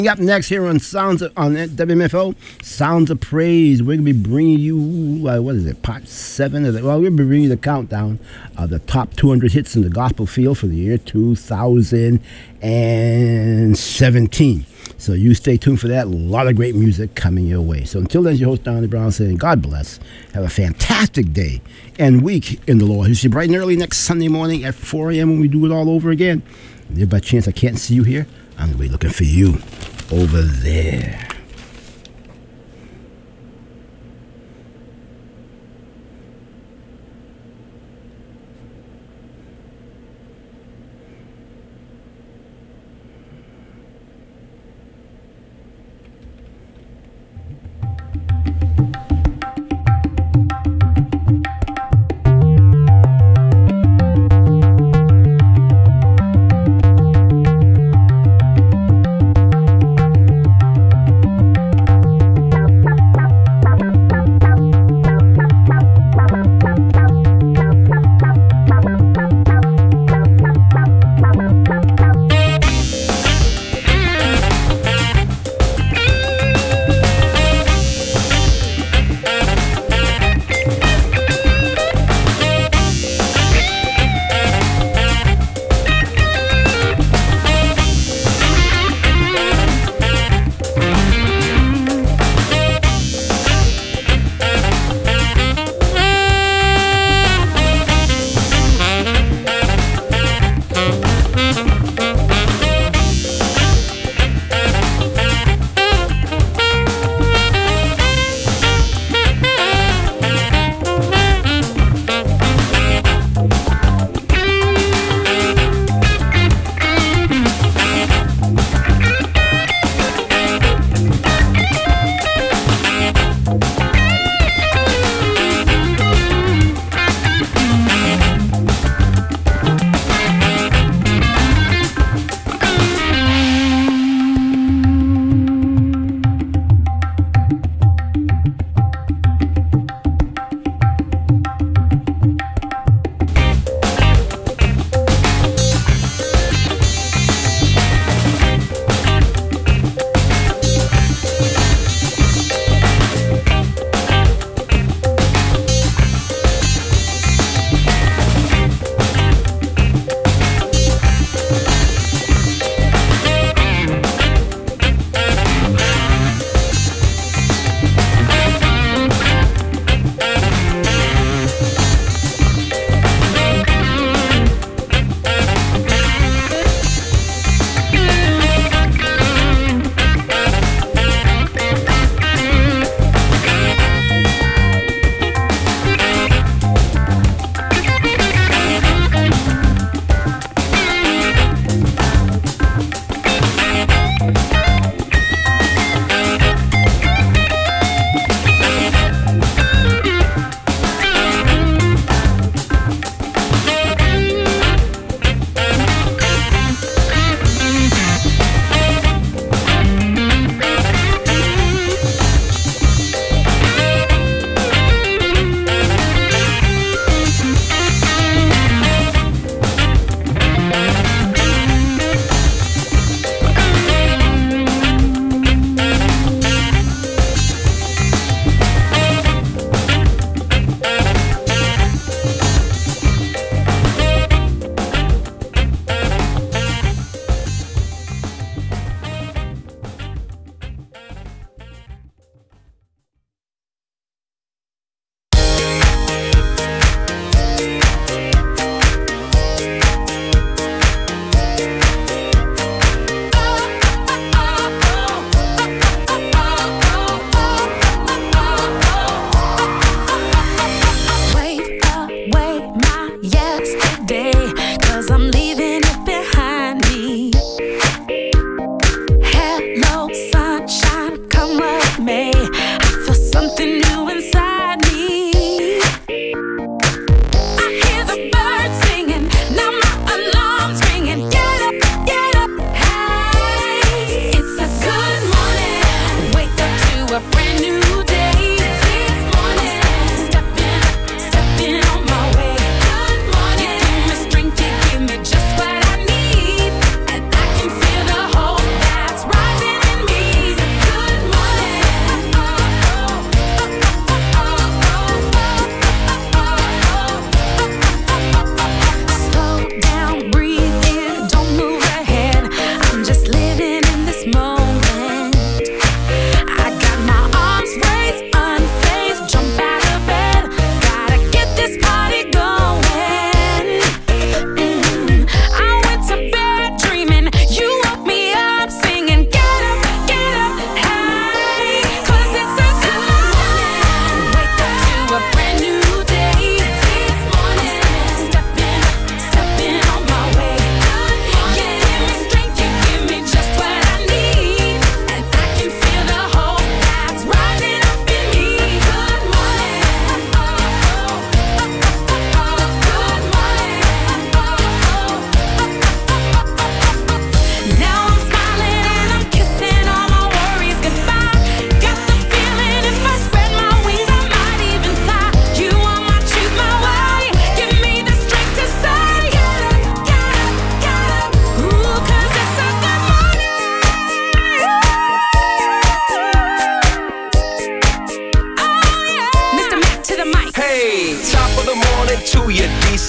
Up next here on WMFO, Sounds of Praise. We're gonna be bringing you what is it, part 7 of the? Well, we're gonna be bringing you the countdown of the top 200 hits in the gospel field for the year 2017. So you stay tuned for that. A lot of great music coming your way. So until then, your host Donnie Brown saying, God bless. Have a fantastic day and week in the Lord. You see, bright and early next Sunday morning at 4 a.m. when we do it all over again. And if by chance I can't see you here, I'm gonna be looking for you over there.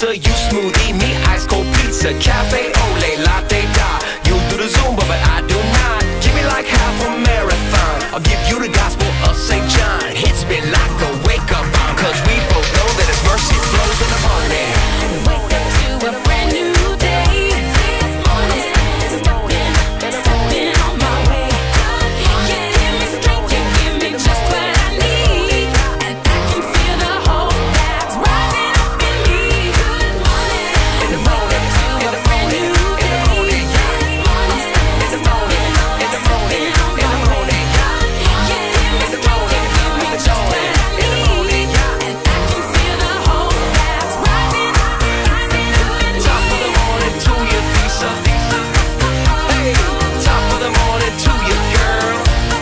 pizza, you smoothie, me ice cold pizza, cafe ole, latte da. You do the Zumba, but I do not. Give me like half a marathon. I'll give you the gospel of St. John. Hits me like a wake-up bomb, cause we both know that His mercy flows in the morning. Wake up to a brand new day. This morning, stepping on my way. You give me strength, you give me just what I need, and I can feel the hope that's rising up in me. Good morning, In the morning, in the morning, in the morning, yeah. In the morning, in the morning, in the morning, yeah. In the morning, in the morning, in the morning, yeah. and I can feel the hope that's rising up. Top of the morning to you, Lisa. Hey, top of the morning to you, girl.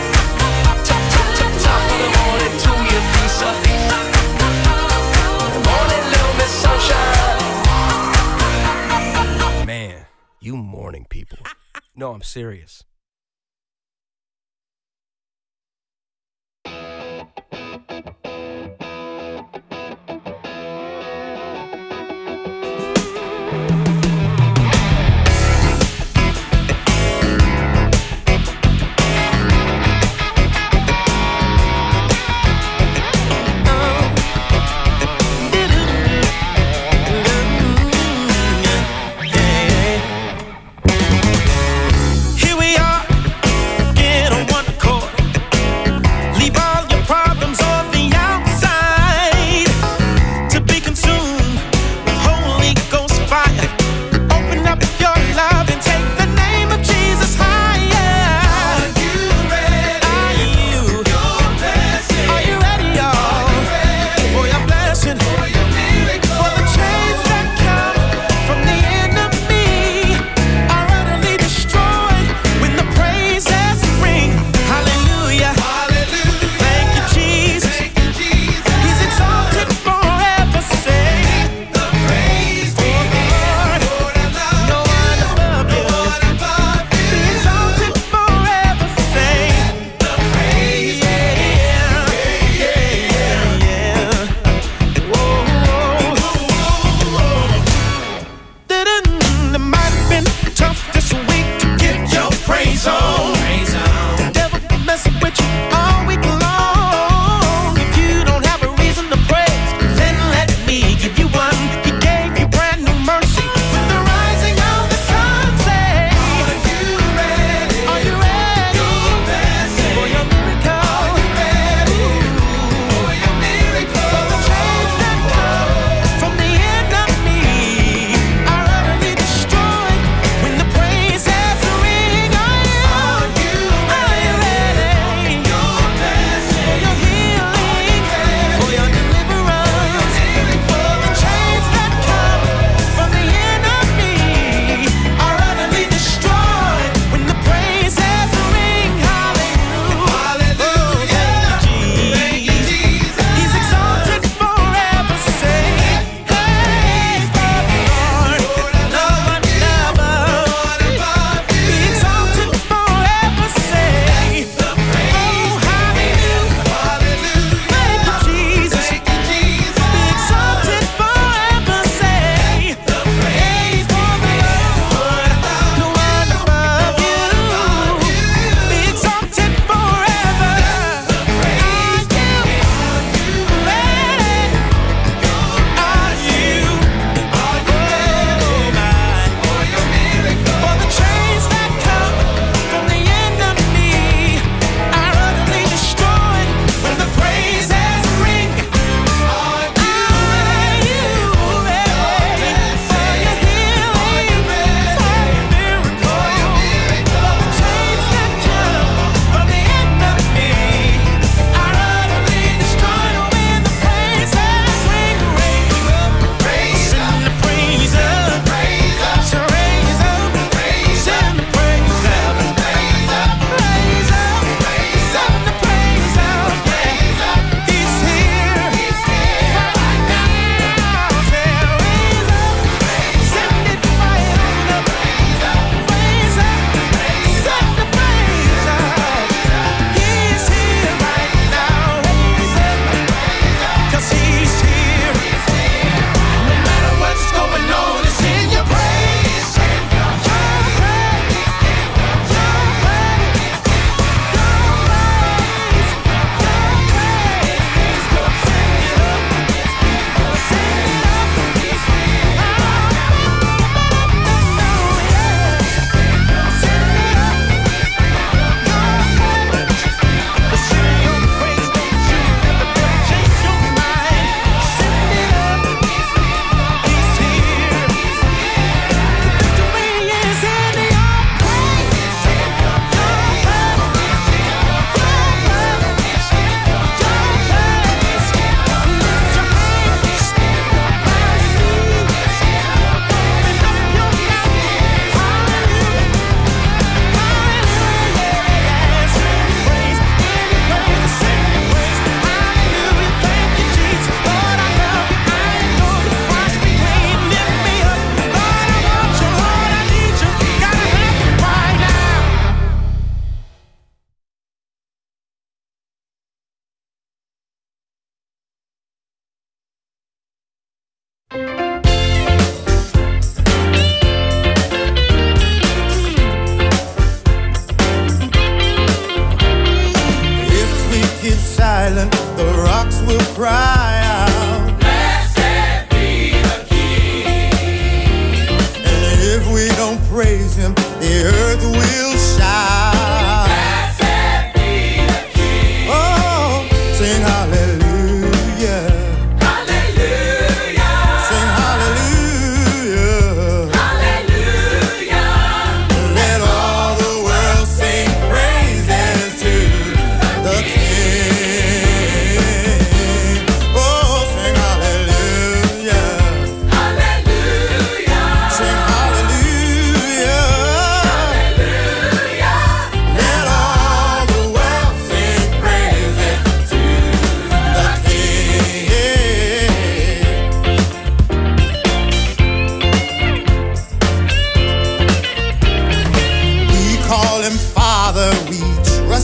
Top of the morning to you, Lisa. Morning, little Miss Sunshine. Man, you morning people. No, I'm serious. Here we are.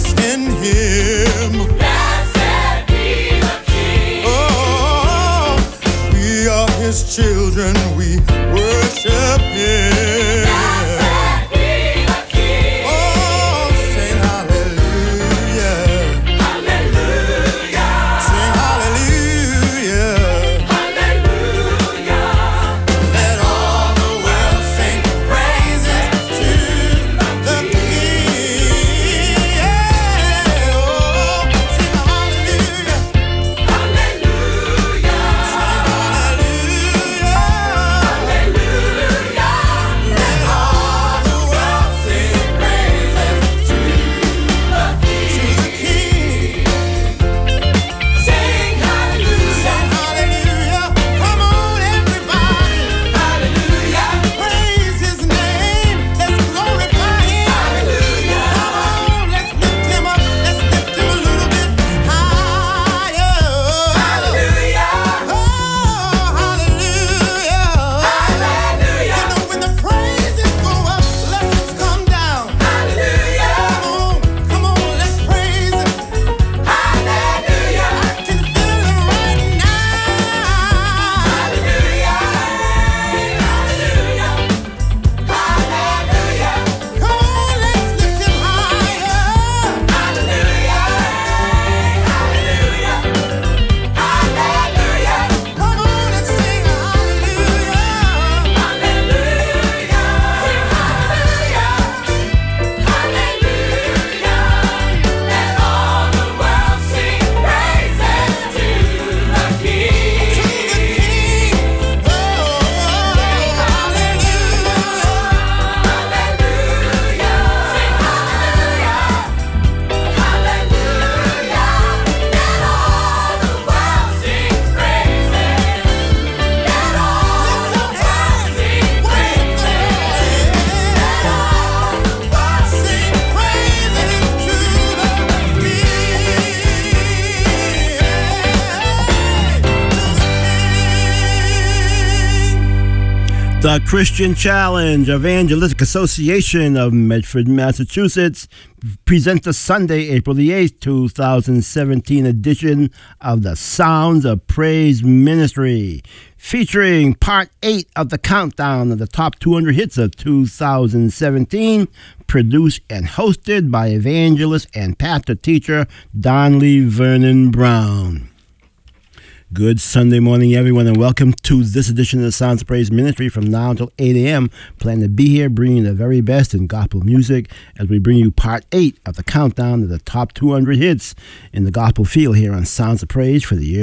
trust in Him. Blessed be the King. Oh, we are His children, we worship Him. Blessed be the King. Oh, sing hallelujah. Hallelujah. Sing hallelujah. Hallelujah. Let all the world sing praises to the King. Yeah, oh, sing hallelujah. Hallelujah. Hallelujah. Hallelujah. Let all the world sing praises to the King. Sing hallelujah. Sing hallelujah. Come on, everybody. Hallelujah. Praise His name. Let's glorify Him. Hallelujah. Come on, let's lift Him up. Let's lift Him a little bit higher. Hallelujah. Oh, hallelujah. Hallelujah. You know, when the praises go up, blessings come down. Hallelujah. Come on, let's praise Him. Hallelujah. I can feel it right now. Hallelujah. Hallelujah. Hallelujah. Come on, let's lift Him higher. Hallelujah. Hallelujah. Hallelujah. Come on and sing hallelujah. Hallelujah. Hallelujah. Let all the world sing praises to the King. To the King. Oh, Hallelujah. Sing hallelujah. Hallelujah. Let all the world sing praises. Let all the world sing praises. Let all the world sing praises to the King. The Christian Challenge Evangelistic Association of Medford, Massachusetts presents the Sunday, April the 8th, 2017 edition of the Sounds of Praise Ministry, featuring part 8 of the countdown of the top 200 hits of 2017, produced and hosted by evangelist and pastor teacher Donley Vernon Brown. Good Sunday morning, everyone, and welcome to this edition of the Sounds of Praise Ministry from now until 8 a.m. Plan to be here bringing the very best in gospel music as we bring you part 8 of the countdown of the top 200 hits in the gospel field here on Sounds of Praise for the year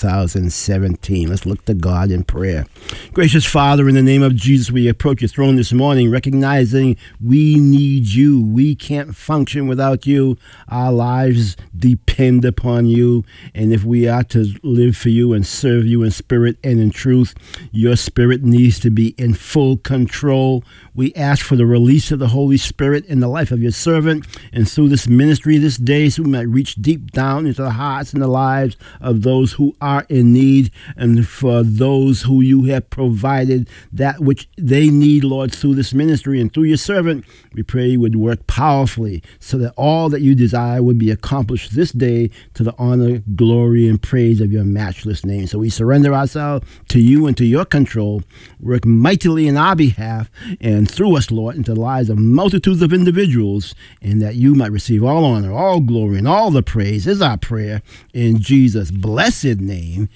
2017. Let's look to God in prayer. Gracious Father, in the name of Jesus, we approach your throne this morning recognizing we need you. We can't function without you. Our lives depend upon you, and if we are to live for you and serve you in spirit and in truth, your spirit needs to be in full control. We ask for the release of the Holy Spirit in the life of your servant and through this ministry this day, so we might reach deep down into the hearts and the lives of those who are in need, and for those who you have provided that which they need, Lord, through this ministry and through your servant. We pray you would work powerfully so that all that you desire would be accomplished this day to the honor, glory, and praise of your matchless name. So we surrender ourselves to you and to your control. Work mightily in our behalf and through us, Lord, into the lives of multitudes of individuals, and that you might receive all honor, all glory, and all the praise is our prayer. In Jesus' blessed name,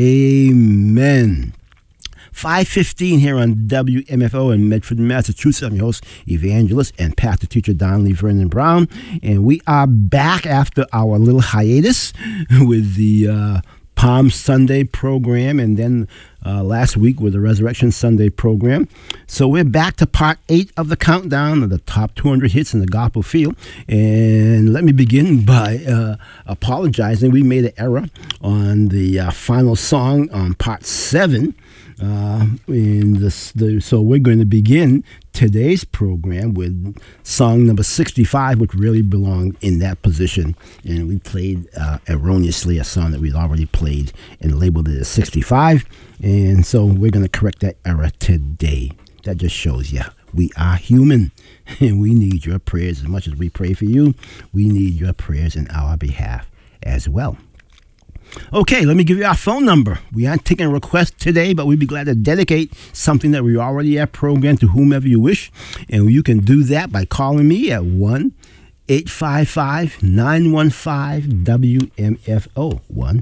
amen. 5:15 here on WMFO in Medford, Massachusetts. I'm your host, evangelist, and pastor teacher Donley Vernon Brown. And we are back after our little hiatus with the Palm Sunday program, and then last week with the Resurrection Sunday program. So we're back to part 8 of the countdown of the top 200 hits in the gospel field. And let me begin by apologizing. We made an error on the final song on part 7. So we're going to begin today's program with song number 65, which really belonged in that position, and we played erroneously a song that we'd already played and labeled it as 65, and so we're going to correct that error today. That just shows you We are human, and we need your prayers as much as we pray for you. We need your prayers in our behalf as well. Okay, let me give you our phone number. We aren't taking a request today, but we'd be glad to dedicate something that we already have programmed to whomever you wish. And you can do that by calling me at 1-855-915-WMFO.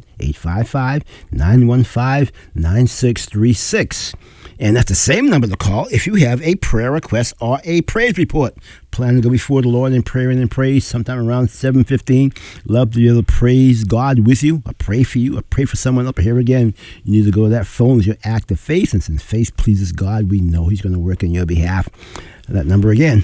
1-855-915-9636. And that's the same number to call if you have a prayer request or a praise report. Plan to go before the Lord in prayer and in praise sometime around 7:15. Love to be able to praise God with you, or pray for you, or pray for someone up here again. You need to go to that phone with your act of faith. And since faith pleases God, we know He's going to work on your behalf. That number again,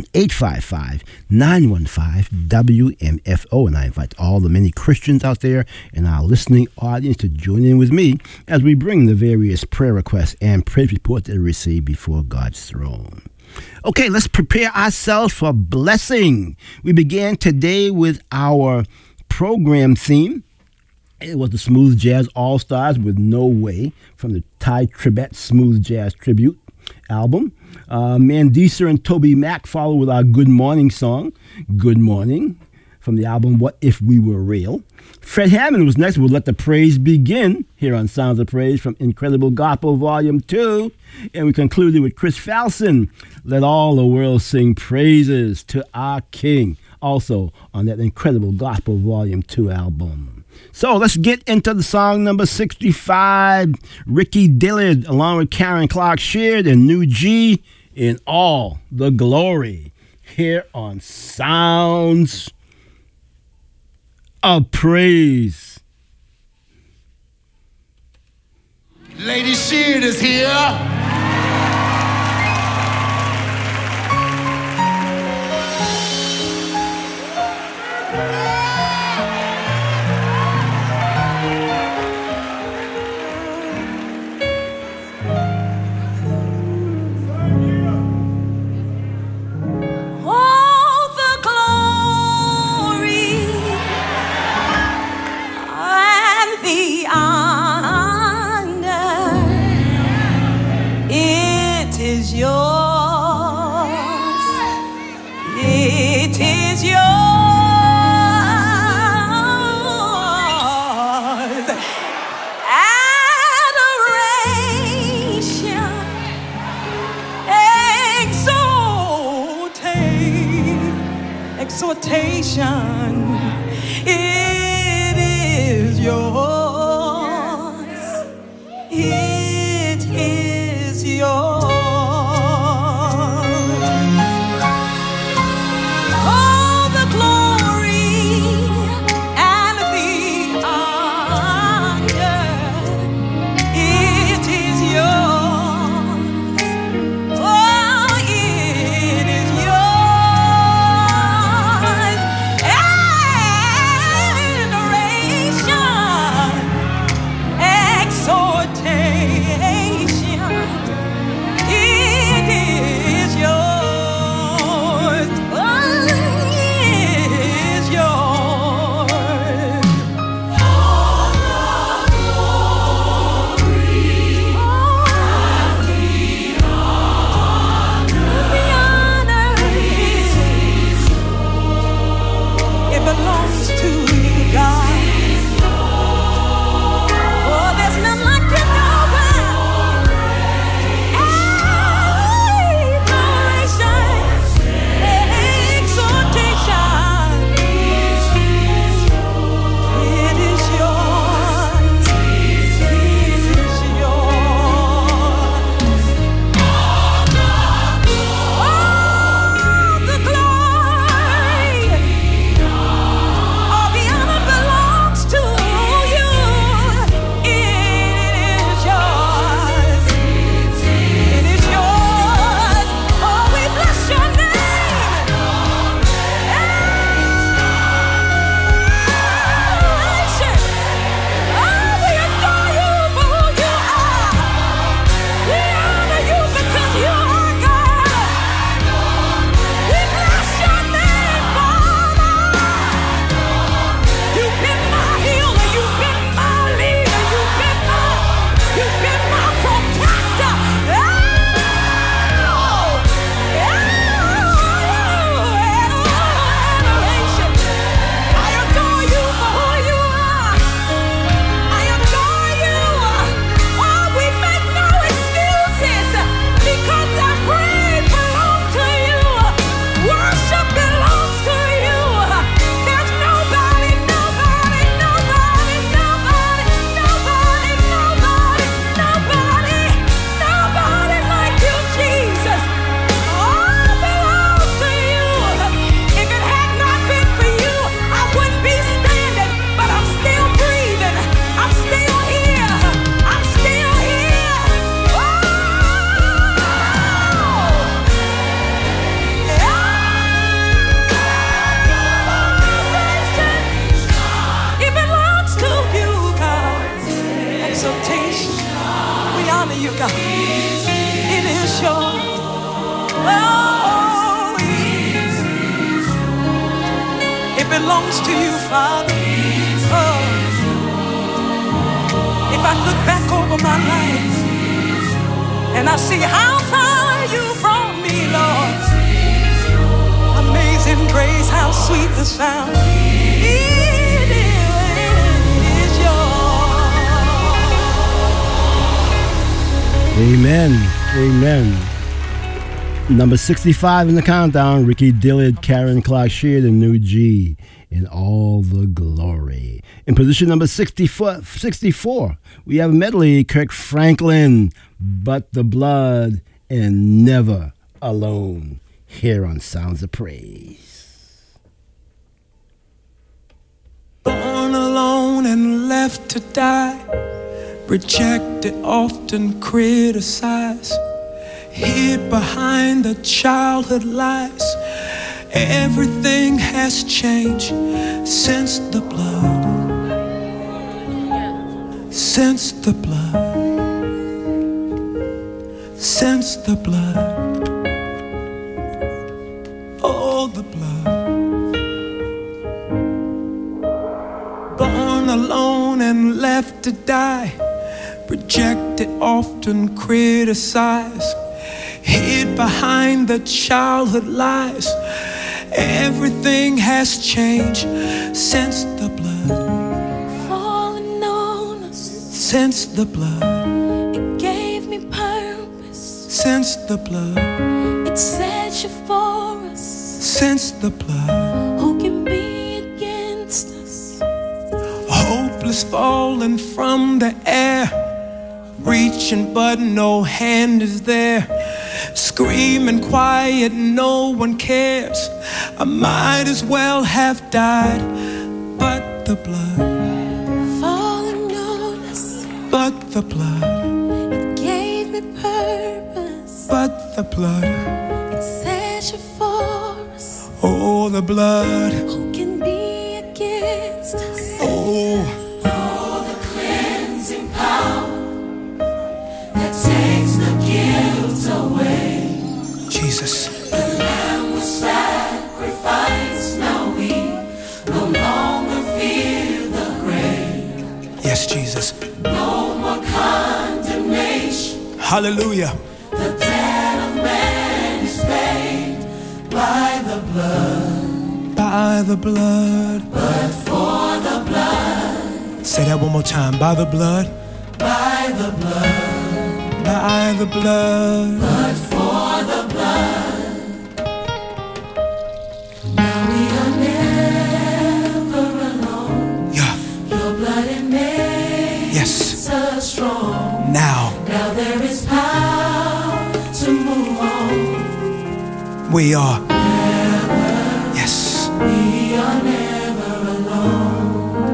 1-855-915-WMFO. And I invite all the many Christians out there in our listening audience to join in with me as we bring the various prayer requests and praise reports that we receive before God's throne. Okay, let's prepare ourselves for blessing. We began today with our program theme. It was the Smooth Jazz All-Stars with No Way from the Ty Tribbett Smooth Jazz Tribute album. Mandisa and Toby Mac followed with our Good Morning song, Good Morning, from the album What If We Were Real. Fred Hammond was next with Let the Praise Begin, here on Sounds of Praise from Incredible Gospel Volume 2. And we concluded with Chris Falson, Let All the World Sing Praises to Our King, also on that Incredible Gospel Volume 2 album. So let's get into the song number 65. Ricky Dillard, along with Karen Clark Sheard and New G, In All the Glory, here on Sounds of Praise. Lady Sheard is here. All the glory and the honor, it is yours. It is yours. Adoration, exhortation, it is yours. It is yours. All the glory and the honor, it is yours. Oh, it is yours. Adoration, Oh, it belongs to you, Father. Oh, if I look back over my life and I see how far you brought me, Lord, amazing grace, how sweet the sound. It is yours. Amen. Amen. Number 65 in the countdown, Ricky Dillard, Karen Clark Sheard, and New G in All the Glory. In position number 64, we have a medley, Kirk Franklin, But the Blood, and Never Alone, here on Sounds of Praise. Born alone and left to die, rejected, often criticized, hid behind the childhood lies. Everything has changed since the blood, since the blood, since the blood, oh, the blood. Born alone and left to die, rejected, often criticized, hid behind the childhood lies. Everything has changed since the blood, Falling on us, since the blood, it gave me purpose. since the blood, It set you for us. since the blood. Who can be against us? Hopeless falling from the air, reaching but no hand is there. Screaming quiet, no one cares. I might as well have died, but the blood, Falling on us, but the blood, it gave me purpose. but the blood, It set you for us. oh, the blood, Who can be against us? oh, Cleansing power that takes the guilt away. Jesus. Lamb was sacrificed. Now we no longer fear the grave. Yes, Jesus. No more condemnation. Hallelujah. The debt of man is paid by the blood. By the blood. But for the blood, Say that one more time. By the blood. by the blood, By the blood. but for the blood. Now we are never alone. Yeah. Your blood it makes Yes. us strong. Now Now there is power to move on. we are. Yes. We are never alone.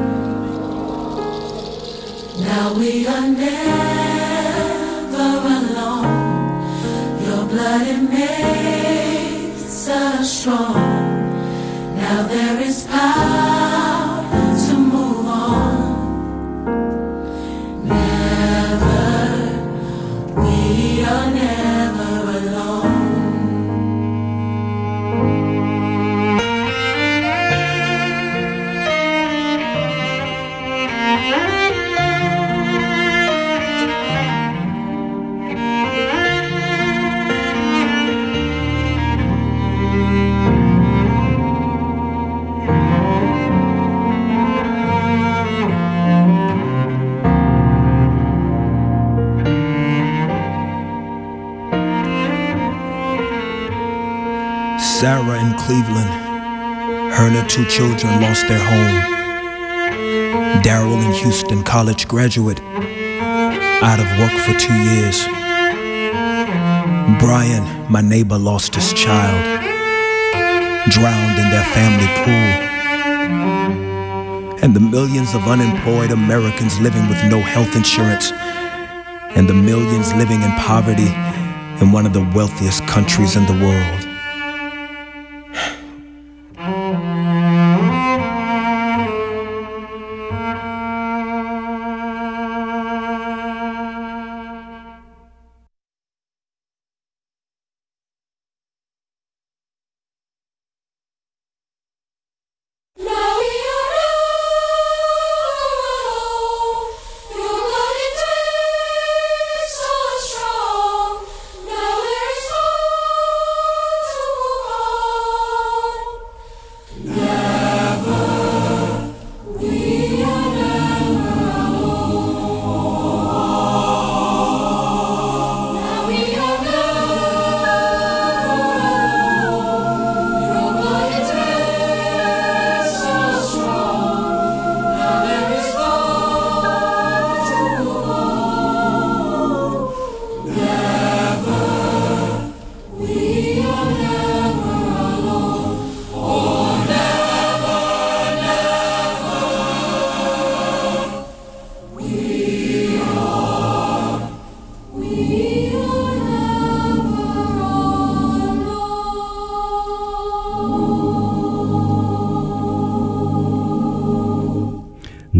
Now we are never alone. Your blood it makes us strong. Now there is power to move on. Never, we are never alone. Sarah in Cleveland. Her and her 2 children lost their home. Daryl in Houston, college graduate, out of work for 2 years. Brian, my neighbor, lost his child, drowned in their family pool. And the millions of unemployed Americans living with no health insurance, and the millions living in poverty in one of the wealthiest countries in the world.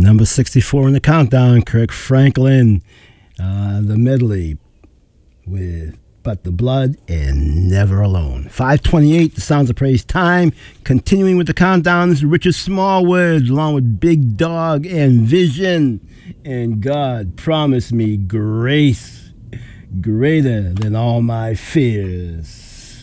Number 64 in the countdown, Kirk Franklin, the medley with But the Blood and Never Alone. 5:28, the Sounds of Praise time. Continuing with the countdown, this is Richard Smallwood, along with Big Dog and Vision. And God promised me grace greater than all my fears.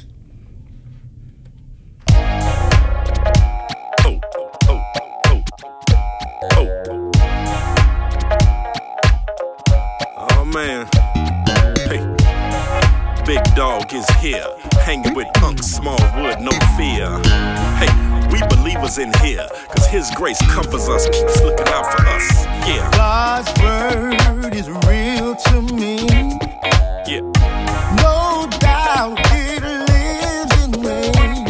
Oh man. Hey. Big Dog is here, hanging with Unc Smallwood, no fear. Hey, we believers in here, cause his grace covers us, keeps looking out for us. Yeah. God's word is real to me. Yeah. No doubt it lives in me.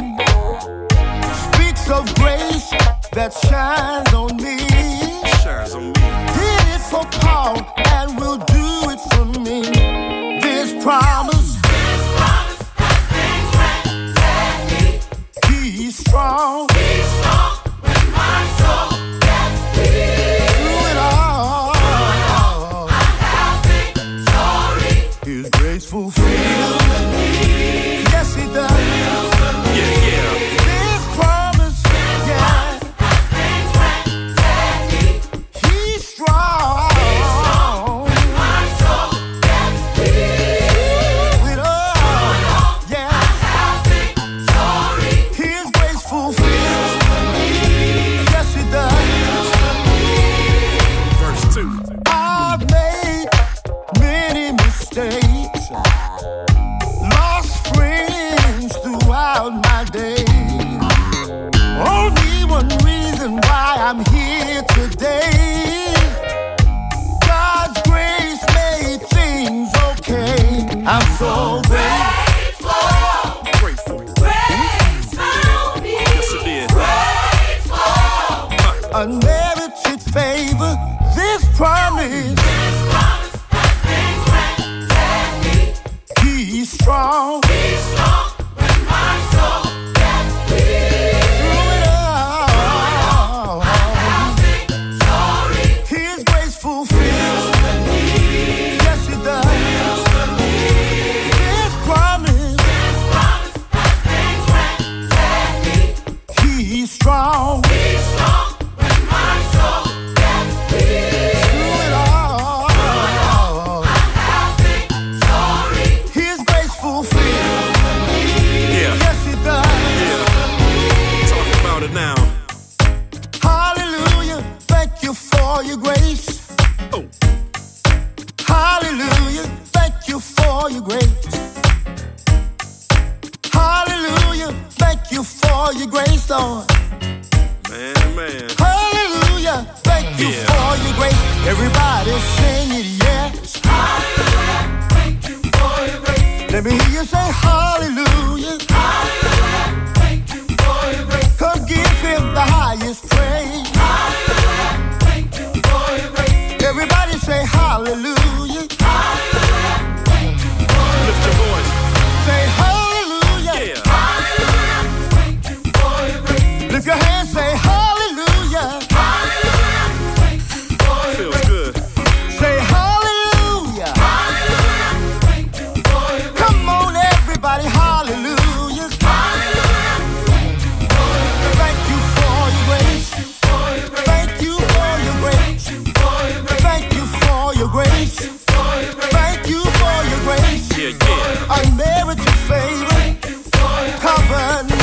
Speaks of grace that shines on me. Shines on me. Did it for Paul and will do it for me. This promise. He's strong. He's strong when my soul gets weak. Through it all, I have victory. His grace fulfills me. Yes, he does. Yeah, yeah. This promise, yeah. He's strong. He's strong when my soul gets weak. Through it all, yeah. I have victory. His grace fulfills me. Yes, it does. Verse 2. I've made many mistakes, lost friends throughout my days. Only one reason why I'm here today. God's grace made things okay. I'm so grateful. Grateful. Grace found me. Yes, it did. Unmerited favor, this promise. He's strong. He's strong when my soul gets weak. Through it all, I have victory. His grace fulfills me. Yes, it does. This promise. He's strong. He's strong when my soul gets weak. Through it all, I have victory. His grace fulfills me. Yeah. Yes, it does. Yeah. Talk about it now. Hallelujah. Thank you for your grace. Oh. Hallelujah. Thank you for your grace. Hallelujah. Thank you for your grace, Lord. Man. Hallelujah. Thank you Yeah. for your grace. Everybody sing it, yes. Hallelujah. Thank you for your grace. Let me hear you say hallelujah. Hallelujah. Thank you for your grace. Come give him the highest praise. Hallelujah. Thank you for your grace. Everybody say hallelujah. Hallelujah. Thank you for your Lift your voice. Say hallelujah. Yeah. Hallelujah. Thank you for your grace. Lift your hands, say hallelujah. Hallelujah. Thank you for your Feels grace. good. Say hallelujah. Hallelujah. Thank you for your grace. Come on, everybody, hallelujah. Hallelujah. Thank you for your grace. Thank you for your grace. Thank you for your grace. Thank you for your grace. Yeah, yeah. Unmerited favor. Cover me.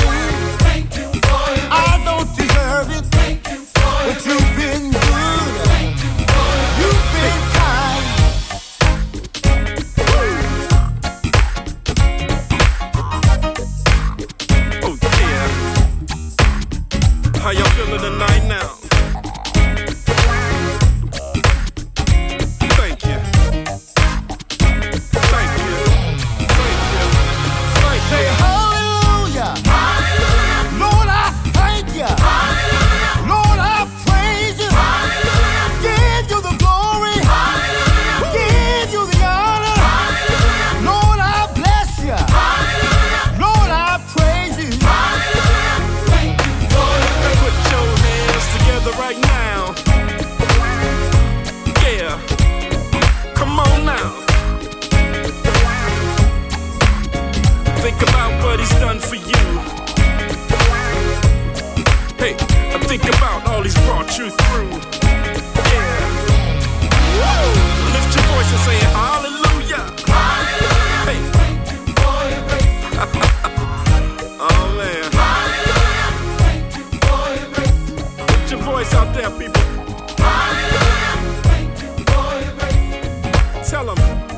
I don't deserve it, but you've been good. You've been kind. Oh, yeah. How y'all feeling tonight now? Thank you. Thank you. Thank you. Thank Say you. hallelujah. Lord, I thank you. Lord, I praise you. Give you the glory. Give you the honor. Lord, I bless you. Lord, I praise you. Put your hands together. voice out there, people. Hallelujah, thank you for your grace. Tell them.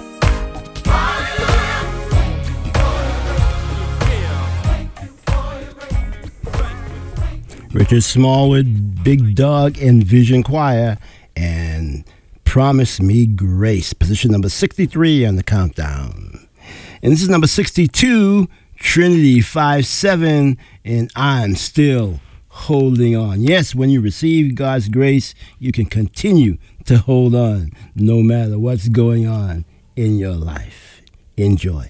Richard Smallwood, Big Dog, and Vision Choir, and Promise Me Grace, position number 63 on the countdown. And this is number 62, Trinity 5-7, and I'm Still Holding On. Yes, when you receive God's grace, you can continue to hold on no matter what's going on in your life. Enjoy.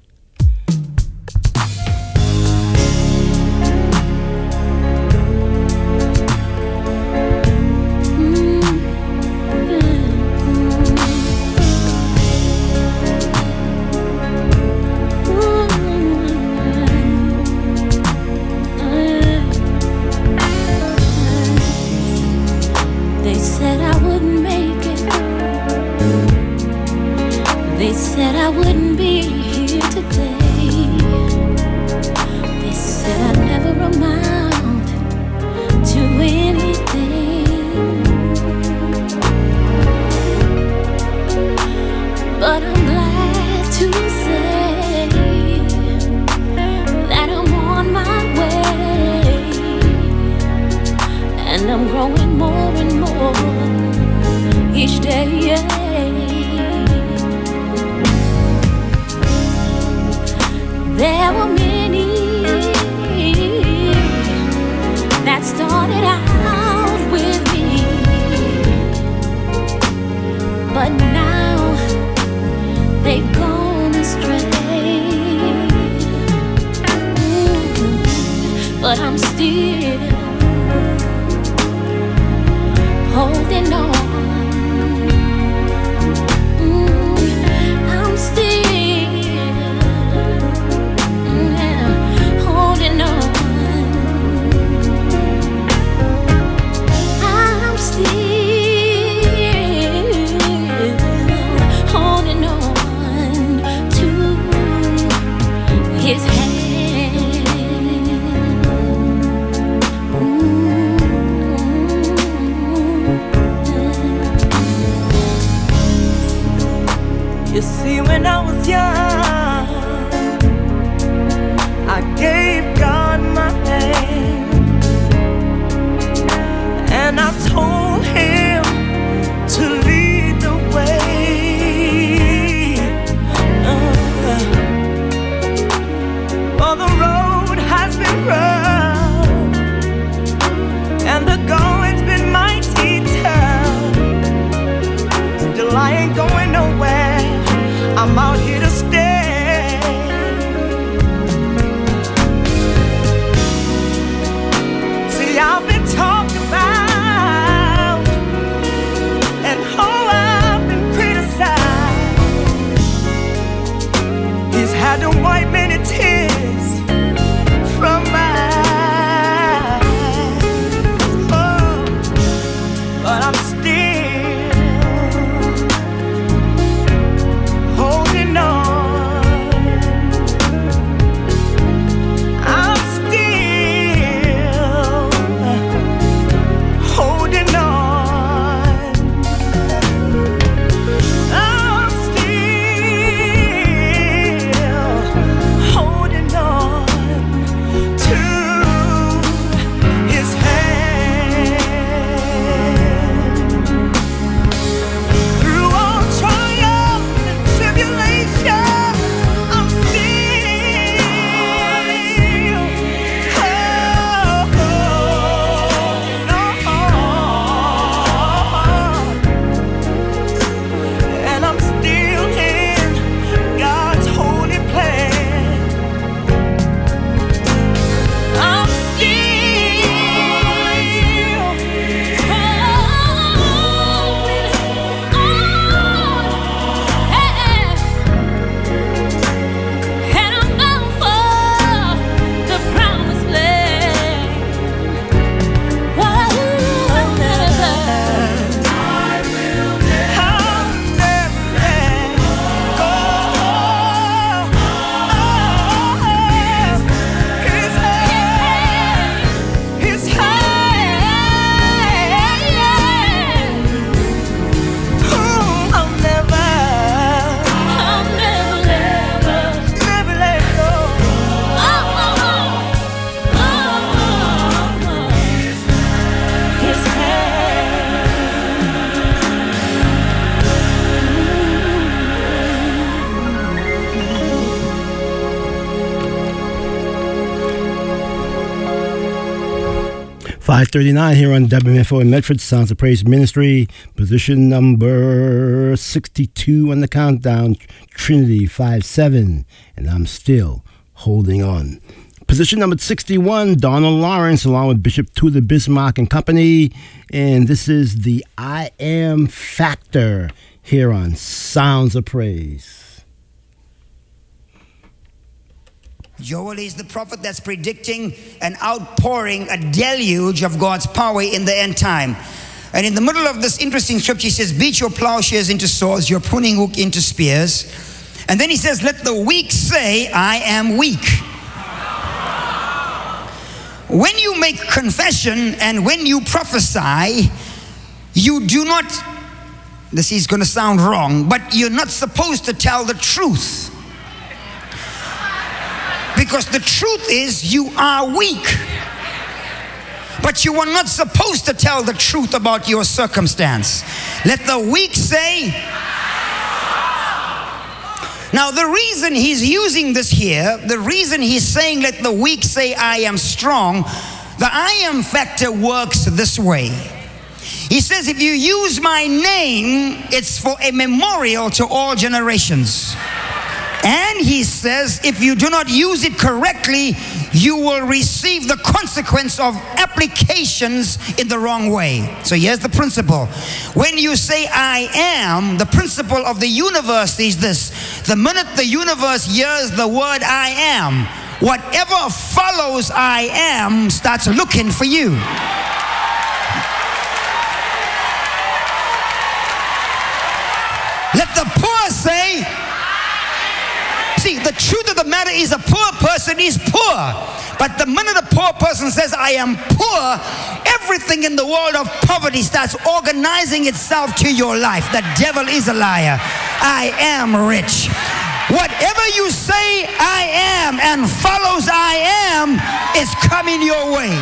They said I wouldn't make it. They said I wouldn't be here today. They said I'd never amount to anything. But I'm glad to say that I'm on my way, and I'm growing more and more each day. There were many that started out with me, but now they've gone astray. But I'm still holding on. I'm still holding on. I'm still holding on to His hand. You see, when I was young, I gave God my hand, and I told Him to lead the way. For the road has been rough, and the going's been mighty tough. Still, I ain't going nowhere. I'm out here to stay. See, I've been talked about 539 here on WMFO in Medford, Sounds of Praise Ministry. Position number 62 on the countdown, Trinity 5-7. And I'm still holding on. Position number 61, Donald Lawrence, along with Bishop Tudor Bismarck and Company. And this is the I Am Factor here on Sounds of Praise. Joel is the prophet that's predicting an outpouring, a deluge of God's power in the end time. And in the middle of this interesting scripture, he says, beat your plowshares into swords, your pruning hook into spears. And then he says, let the weak say, I am weak. When you make confession and when you prophesy, you do not, this is going to sound wrong, but you're not supposed to tell the truth. Because the truth is you are weak. But you are not supposed to tell the truth about your circumstance. Let the weak say. Now the reason he's using this here, the reason he's saying let the weak say I am strong, the I am factor works this way. He says if you use my name, it's for a memorial to all generations. And he says, if you do not use it correctly, you will receive the consequence of applications in the wrong way. So here's the principle. When you say I am, the principle of the universe is this. The minute the universe hears the word I am, whatever follows I am starts looking for you. Let the poor say. See, the truth of the matter is a poor person is poor. But the minute a poor person says, I am poor, everything in the world of poverty starts organizing itself to your life. The devil is a liar. I am rich. Whatever you say I am and follows I am is coming your way.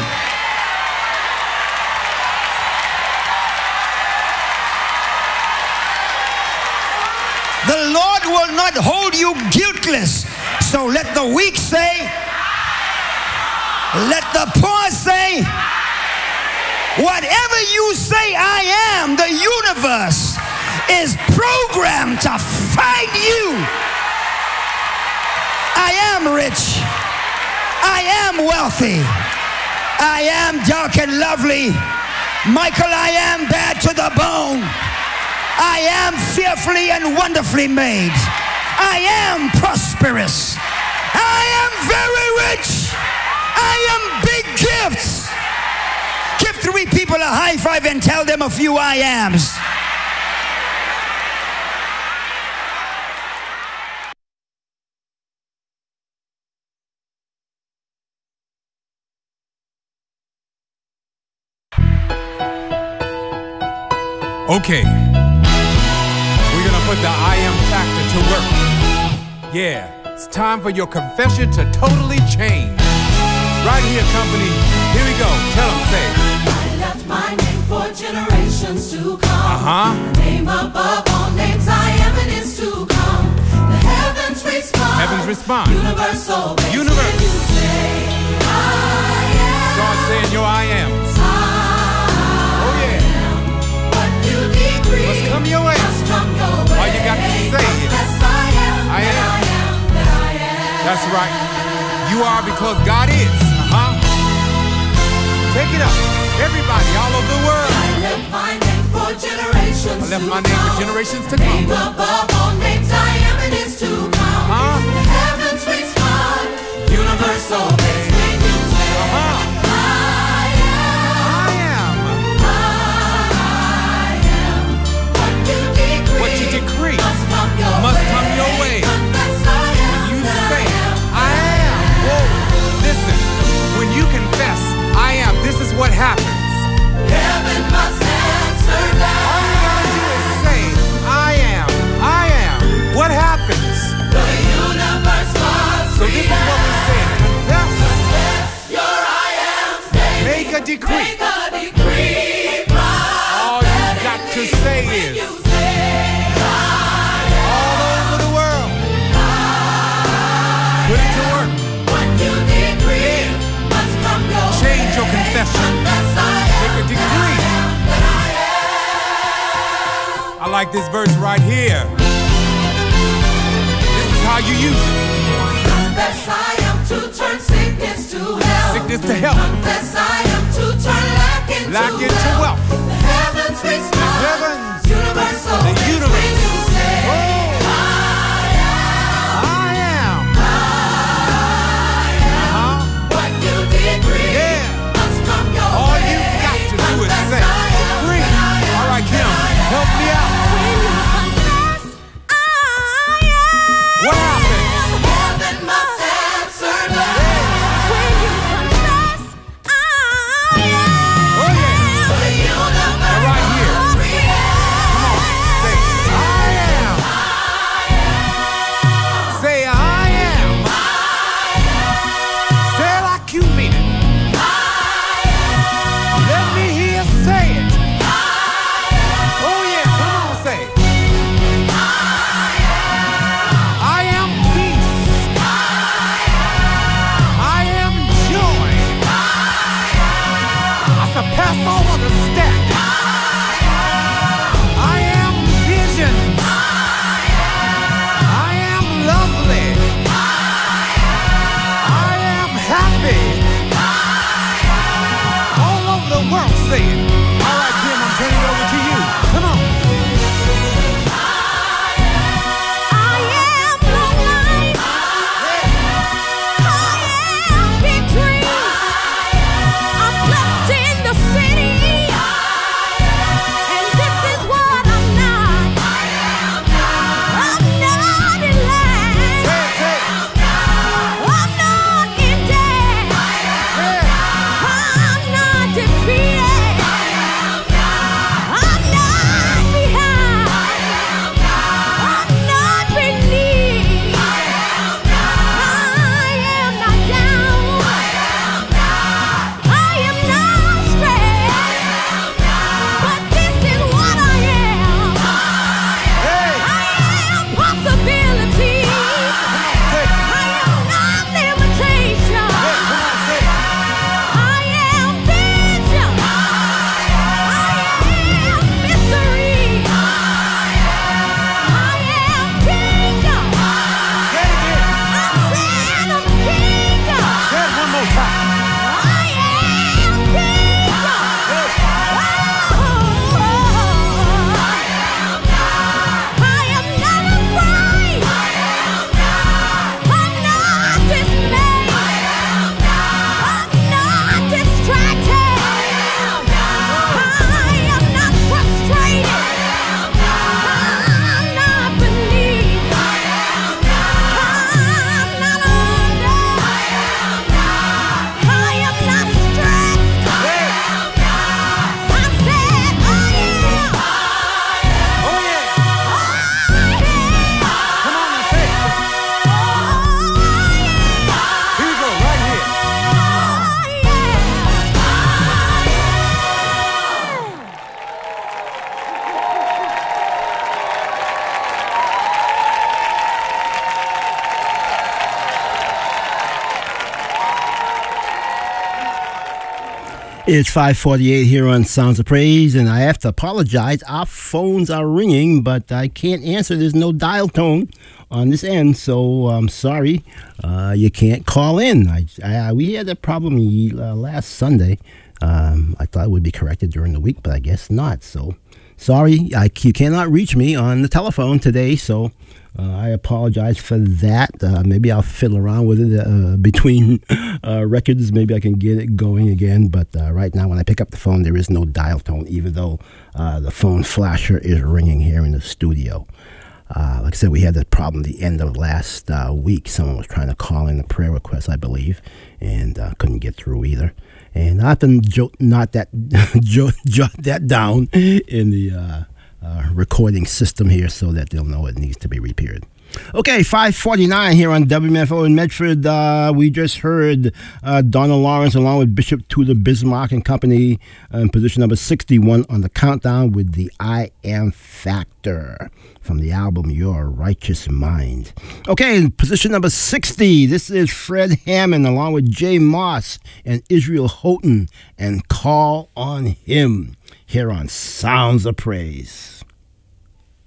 The Lord will not hold you guiltless. So let the weak say, let the poor say, whatever you say I am, the universe is programmed to find you. I am rich. I am wealthy. I am dark and lovely. Michael, I am bad to the bone. I am fearfully and wonderfully made. I am prosperous. I am very rich. I am big gifts. Give 3 people a high five and tell them a few I ams. Okay. We're gonna put the I am factor to work. Yeah, it's time for your confession to totally change. Right here, company. Here we go. Tell them, say. I left my name for generations to come. The name above all names, I am and is to come. The heavens respond. Heavens respond. Universe obeys. Universe. When you say, I am. Start saying your I ams. Oh yeah. What you decree Must come your way. must come your way. Why you got to say it? Confess I am. I am. That I am. That I am. That's right. You are because God is. Take it up. Everybody all over the world. I left my name for generations I left to my name for come. generations to Name come. above all names, I am and is to come. The heavens respond. Universe obeys when you say, I am. What you decree must come your way. Confess I am. When you say, I am. Whoa. Listen, when you confess, I am, this is what happens. Heaven must answer that. All you gotta do is say, I am, I am. like this verse right here. This is how you use it. Confess I am to turn sickness to health. Sickness to health. Confess I am to turn lack into wealth. The heavens respond. Heavens. Universal. The universe. When you say, Oh. I am. what you decree Yeah. must come your All way. you got to do is Confess say, I am free. what I am. All right, Kim, help me out. What happened? Heaven must answer no. Oh, yeah. The universe Now, right here. must react. Come on. Say, I am. Say, I am. Say it like you mean it. Let me hear you say it. Oh, yeah. Come on, say it. I am peace. I am joy. I surpass all understanding. I am vision. I am lovely. I am happy. All over the world say it. All right, Kim, I'm turning it over to you. Come on. Say it. It's 5:48 here on Sounds of Praise, and I have to apologize. Our phones are ringing, but I can't answer. There's no dial tone on this end, so I'm sorry. You can't call in. We had that problem last Sunday. I thought it would be corrected during the week, but I guess not. So sorry, you cannot reach me on the telephone today, so I apologize for that. Maybe I'll fiddle around with it between records. Maybe I can get it going again. But right now, when I pick up the phone, there is no dial tone, even though the phone flasher is ringing here in the studio. Like I said, we had that problem the end of last week. Someone was trying to call in a prayer request, I believe, and couldn't get through either. And I have to jot that down in the recording system here so that they'll know it needs to be repaired. Okay, 5:49 here on WMFO in Medford. We just heard Donna Lawrence along with Bishop Tudor Bismarck and Company in position number 61 on the countdown with the I Am Factor from the album Your Righteous Mind. Okay, in position number 60, this is Fred Hammond along with Jay Moss and Israel Houghton and Call on Him here on Sounds of Praise.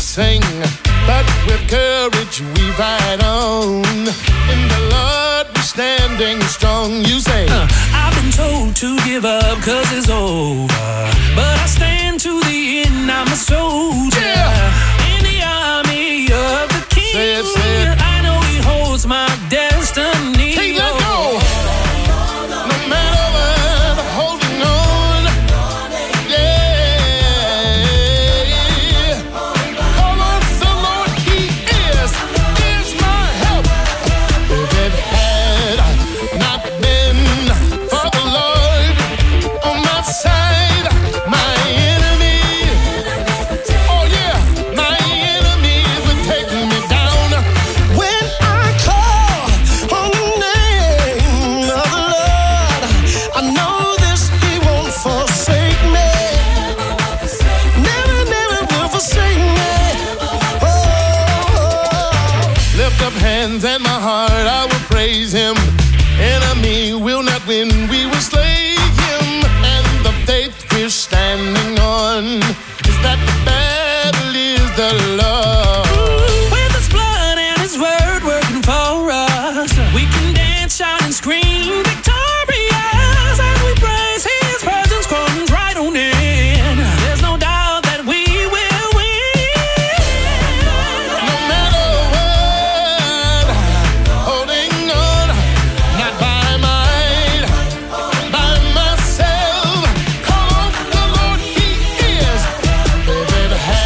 sing, but with courage we fight on. In the Lord we're standing strong. You say, I've been told to give up cause it's over, but I stand to the end, I'm a soldier. In the army of the King. Say it. I know he holds my destiny. Hey, let go. No matter what, holding on. Yeah. Call on the Lord, he is my help. If it had not been for the Lord on my side, my enemy, oh yeah, my enemies would take me down. When I call on the name of the Lord, I know this, he won't forsake me. Never, never will forsake me. Oh. Lift up hands and my heart, I will praise him. Enemy will not win, we will slay him. And the faith we're standing on is that the battle is the Lord. With his blood and his word working for us, we can dance, shout, and scream victorious as we praise his presence comes right on in. There's no doubt that we will win. No matter what, holding on, not by might, by myself. Call on the Lord, he is. If it had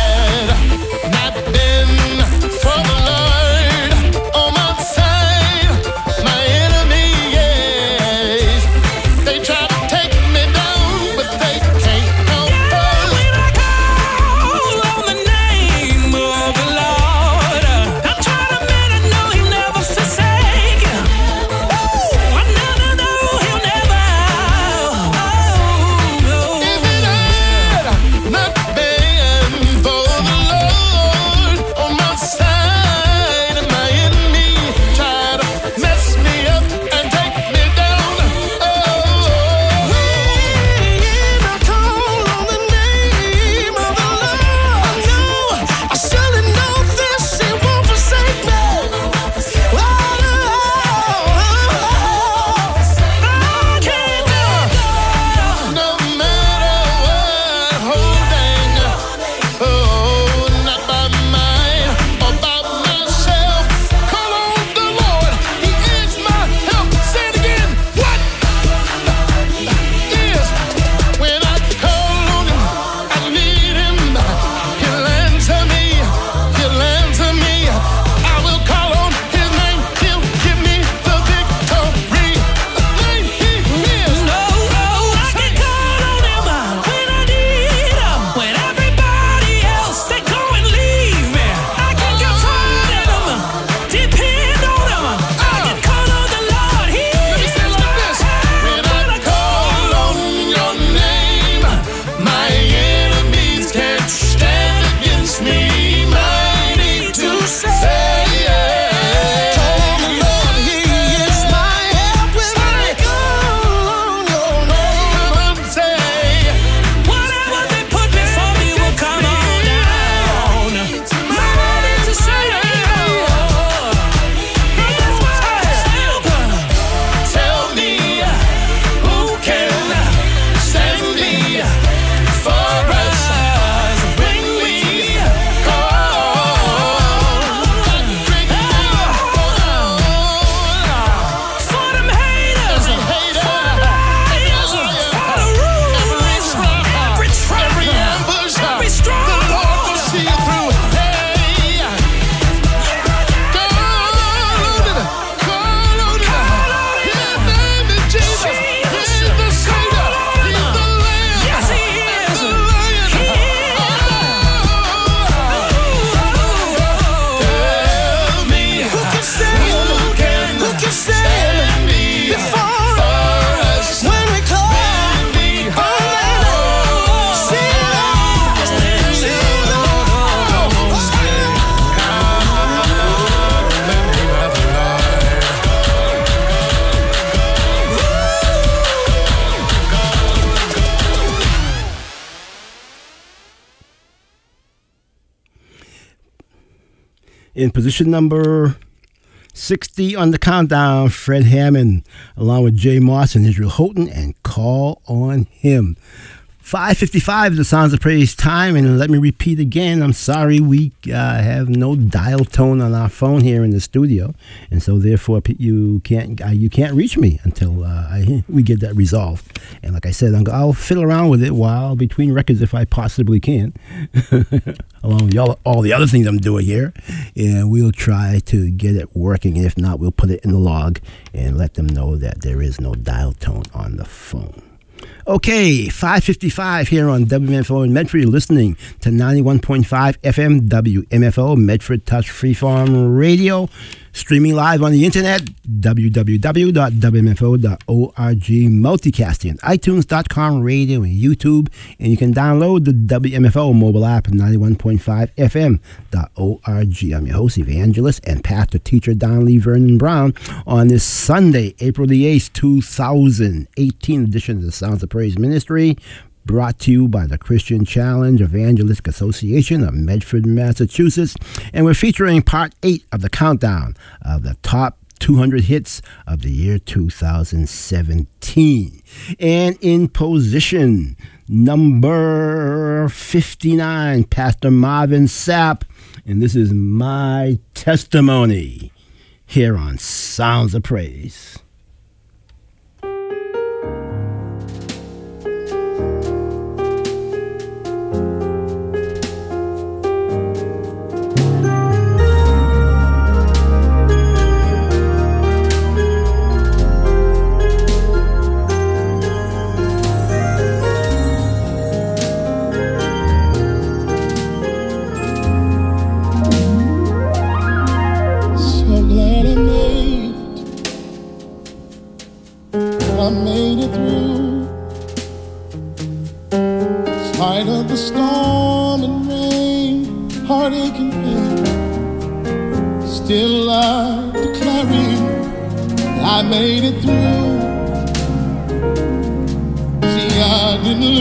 In position number 60 on the countdown, Fred Hammond, along with Jay Moss and Israel Houghton, and Call on Him. 5:55 is the Sounds of Praise time, and let me repeat again, I'm sorry we have no dial tone on our phone here in the studio, and so therefore you can't reach me until we get that resolved. And like I said, I'll fiddle around with it while between records if I possibly can, along with all the other things I'm doing here, and we'll try to get it working. And if not, we'll put it in the log and let them know that there is no dial tone on the phone. Okay, 5:55 here on WMFO in Medford. You're listening to 91.5 FM WMFO, Medford Touch Freeform Radio. Streaming live on the internet, www.wmfo.org, multicasting, iTunes.com radio, and YouTube. And you can download the WMFO mobile app at 91.5fm.org. I'm your host, evangelist, and pastor teacher Don Lee Vernon Brown on this Sunday, April the 8th, 2018 edition of the Sounds of Praise Ministry, brought to you by the Christian Challenge Evangelistic Association of Medford, Massachusetts. And we're featuring part 8 of the countdown of the top 200 hits of the year 2017. And in position number 59, Pastor Marvin Sapp. And this is My Testimony here on Sounds of Praise. I made it through. Spite of the storm and rain, heartache and pain, still I declare it, I made it through. See, I didn't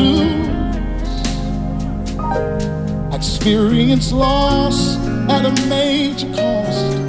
lose. I experienced loss at a major cost.